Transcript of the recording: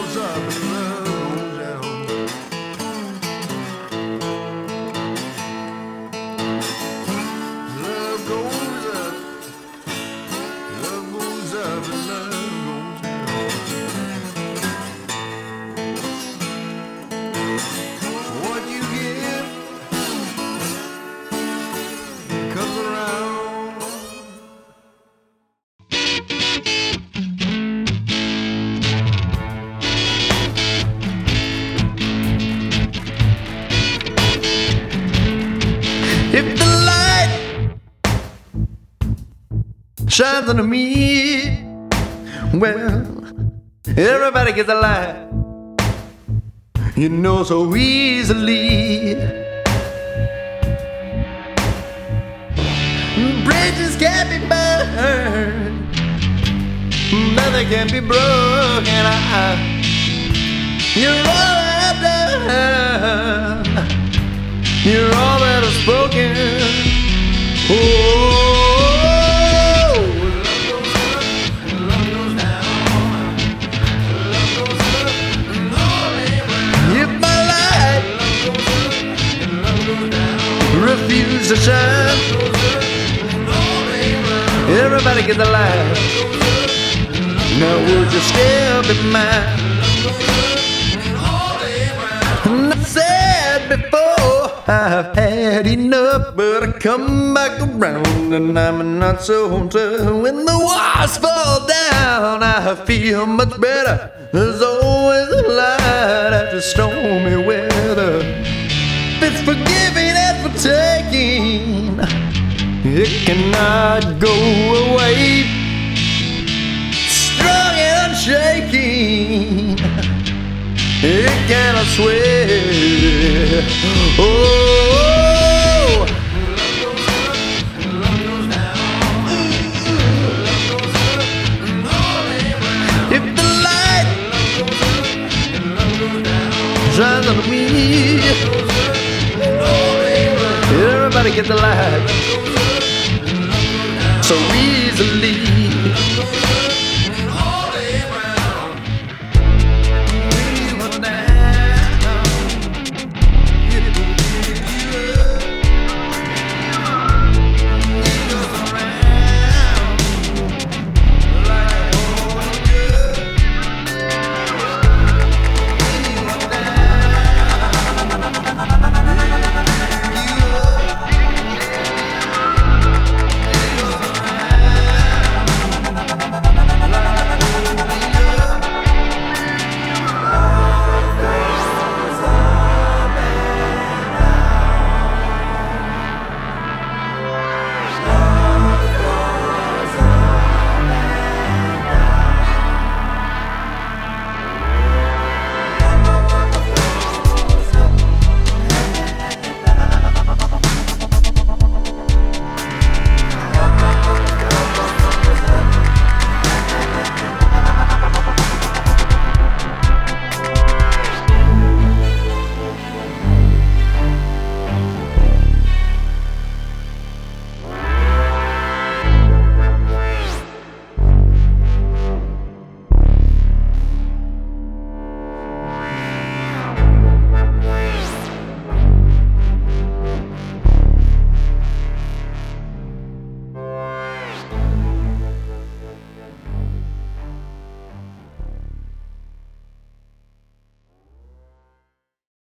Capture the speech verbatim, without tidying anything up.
goes up and love goes down. Love goes up, love goes up and love goes down. What you give comes around. If the light shines on me, well, everybody gets a light, you know, so easily. Bridges can't be burned, nothing can be broken. I, you're all I've done, you're all that I've spoken. Oh, love goes up, love goes down. Love goes up, and all around. If my light love goes down, refuse to shine, love goes up, and all around. Everybody get the light. Now would you still be mine? And I said before, I've had enough, but I come back around and I'm not so tough. When the walls fall down, I feel much better. There's always a light after stormy weather. It's for giving and for taking, it cannot go away. Strong and unshaking, it cannot sway. Oh, love goes up, love goes down. Love goes up, and all around. If the light love goes up, and love goes down, shines on me, love goes up, and all around. Everybody get the light, so easily.